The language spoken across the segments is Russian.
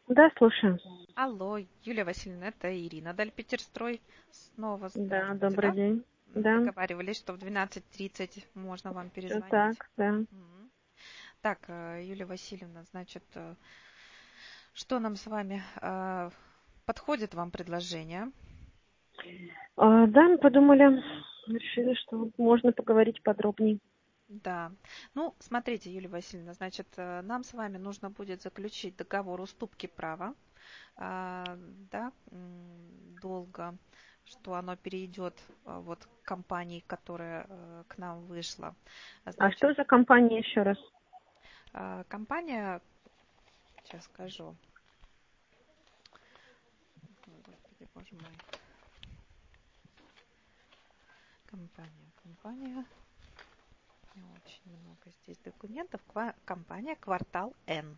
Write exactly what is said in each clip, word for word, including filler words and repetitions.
Да, слушаю. Алло, Юлия Васильевна, это Ирина Дальпетерстрой. Снова Да, здравствуйте, добрый да? день. М, Да, Договаривались, что в двенадцать тридцать можно вам все перезвонить. так, да. Мгм. Так, э, Юлия Васильевна, значит, э, что нам с вами э, подходит вам предложение? А, да, мы подумали, решили, что можно поговорить подробнее. Да. Ну, смотрите, Юлия Васильевна, значит, э, нам с вами нужно будет заключить договор уступки права, а, да, м, долга, что оно перейдет а, вот к компании, которая э, к нам вышла. А, А Значит, что за компания еще раз? а, компания, сейчас скажу, ой, господи, боже мой, компания, компания, у меня очень много здесь документов, Ква- компания «Квартал Н».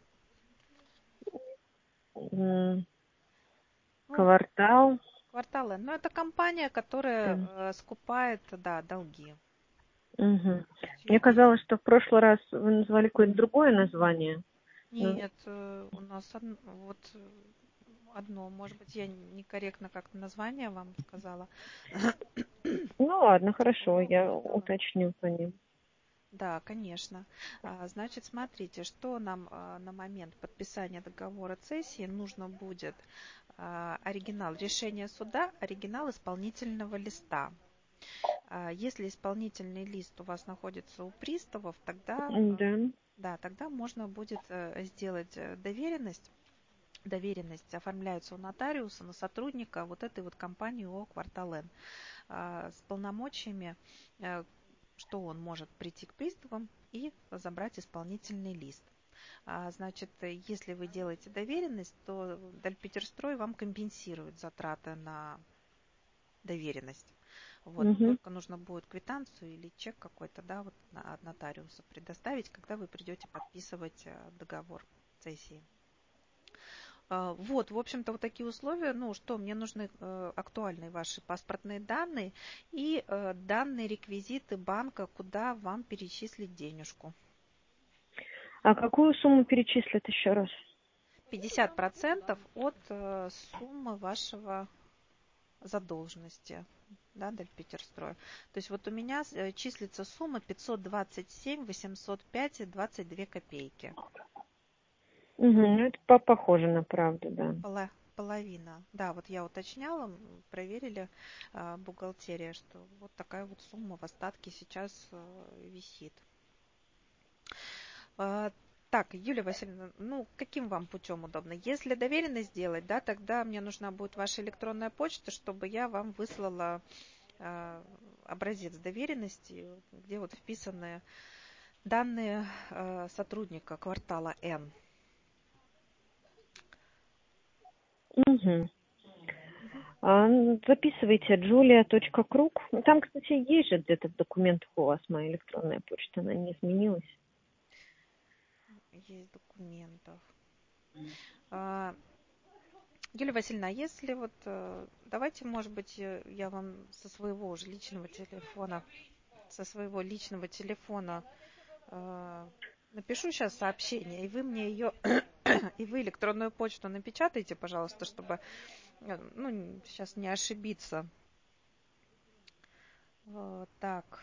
М, Ну, Квартал. «Квартал Н», ну, это компания, которая М, э, скупает, да, долги. мгм. Мне Через казалось, что в прошлый раз вы назвали какое-то другое название. Ну, Нет, э, у нас од- вот э, одно, может быть, я некорректно как-то название вам сказала. ну ладно, хорошо, О, я квартала. уточню по ним. Да, конечно. А, Значит, смотрите, что нам а, на момент подписания договора цессии нужно будет. А, Оригинал решения суда, оригинал исполнительного листа. А, Если исполнительный лист у вас находится у приставов, тогда, М, а, Да. да, тогда можно будет э, сделать э, доверенность. Доверенность оформляется у нотариуса на сотрудника вот этой вот компании ООО «Квартал Н» а, с полномочиями, э, что он может прийти к приставам и забрать исполнительный лист. А, Значит, э, если вы делаете доверенность, то Дальпетерстрой вам компенсирует затраты на доверенность. Вот. Мгм. Только нужно будет квитанцию или чек какой-то, да, вот на- от нотариуса предоставить, когда вы придете подписывать э, договор цессии. А, Вот, в общем-то, вот такие условия. Ну, что, мне нужны э, актуальные ваши паспортные данные и э, данные реквизиты банка, куда вам перечислить денежку. А какую сумму перечислят еще раз? пятьдесят процентов от э, суммы вашего задолженности, да, Дальпетерстроя. То есть вот у меня э, числится сумма пятьсот двадцать семь восемьсот пять и двадцать две копейки. Угу, ну это по- похоже на правду, да. Пола- Половина. Да, вот я уточняла, м, проверили а, бухгалтерия, что вот такая вот сумма в остатке сейчас э, висит. А, Так, Юлия Васильевна, ну каким вам путем удобно? Если доверенность сделать, да, тогда мне нужна будет ваша электронная почта, чтобы я вам выслала а, образец доверенности, где вот вписаны данные а, сотрудника квартала Н. Угу. А, н- записывайте julia.круг. Ну, там, кстати, есть же где-то в документах у вас моя электронная почта, она не изменилась. Есть в документах. А, Юлия Васильевна, а если вот, э, давайте, может быть, э, я вам со своего уже личного телефона, со своего личного телефона э, напишу сейчас сообщение, и вы мне ее, и вы электронную почту напечатаете, пожалуйста, чтобы, э, ну, сейчас не ошибиться. Э, Так,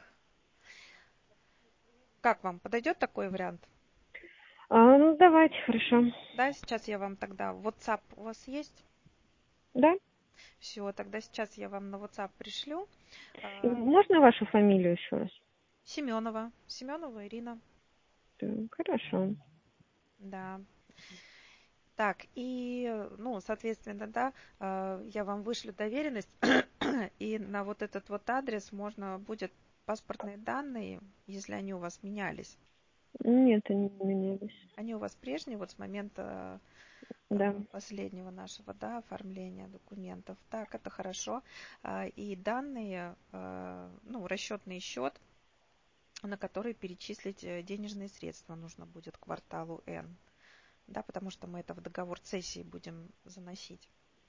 как вам, подойдет такой вариант? А, ну, давайте, хорошо. Да, сейчас я вам тогда, WhatsApp у вас есть? Да? Все, тогда сейчас я вам на WhatsApp пришлю. И Э, можно вашу фамилию еще раз? Семенова, Семенова Ирина, Да, хорошо. да. Так, и, ну, соответственно, да, э, я вам вышлю доверенность, и на вот этот вот адрес можно будет паспортные данные, если они у вас менялись. Нет, они не менялись. Они у вас прежние, вот с момента Да. э, последнего нашего, да, оформления документов. Так, это хорошо. А, И данные, э, ну, расчетный счет, на который перечислить э, денежные средства нужно будет кварталу Н, да, потому что мы это в договор цессии будем заносить.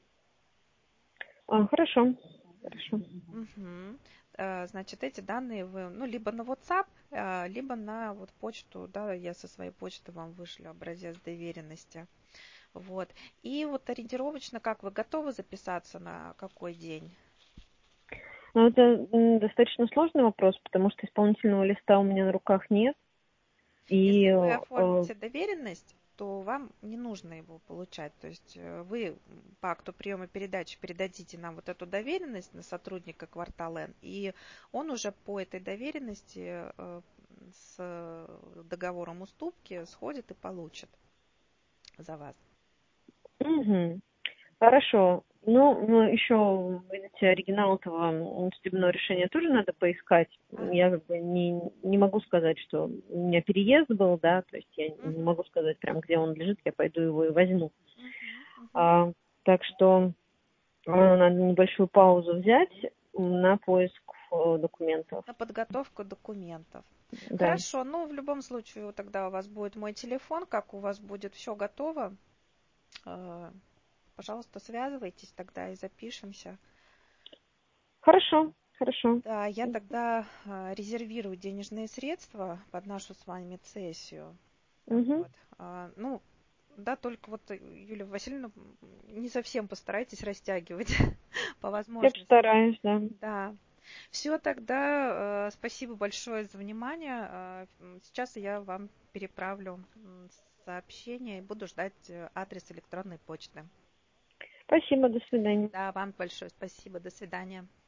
А, хорошо. Хорошо. Мгм. Э, Значит, эти данные вы, ну, либо на WhatsApp, э, либо на вот почту, да, я со своей почты вам вышлю образец доверенности. Вот. И вот ориентировочно, как вы готовы записаться на какой день? Ну, это достаточно сложный вопрос, потому что исполнительного листа у меня на руках нет. И Если вы э, оформите доверенность, то вам не нужно его получать. То есть вы по акту приема передачи передадите нам вот эту доверенность на сотрудника квартала Н, и он уже по этой доверенности с договором уступки сходит и получит за вас. угу. Хорошо. Ну, ну, еще, видите, оригинал этого судебного решения тоже надо поискать. Ага. Я как бы не, не могу сказать, что у меня переезд был, да, то есть я не Угу. могу сказать прям, где он лежит, я пойду его и возьму. Угу. Угу. А, так что э, надо небольшую паузу взять на поиск э, документов. На подготовку документов. Да. Хорошо, ну в любом случае тогда у вас будет мой телефон, как у вас будет все готово. Пожалуйста, связывайтесь тогда и запишемся. Хорошо, хорошо. Да, я тогда э, резервирую денежные средства под нашу с вами цессию. Угу. Вот. А, ну, да, только вот, э, Юлия Васильевна, не совсем постарайтесь растягивать по Я возможности. постараюсь, да. Да. Все, тогда э, спасибо большое за внимание. Э, сейчас я вам переправлю м, сообщение и буду ждать э, адрес электронной почты. Спасибо, до свидания. Да, вам большое спасибо. До свидания.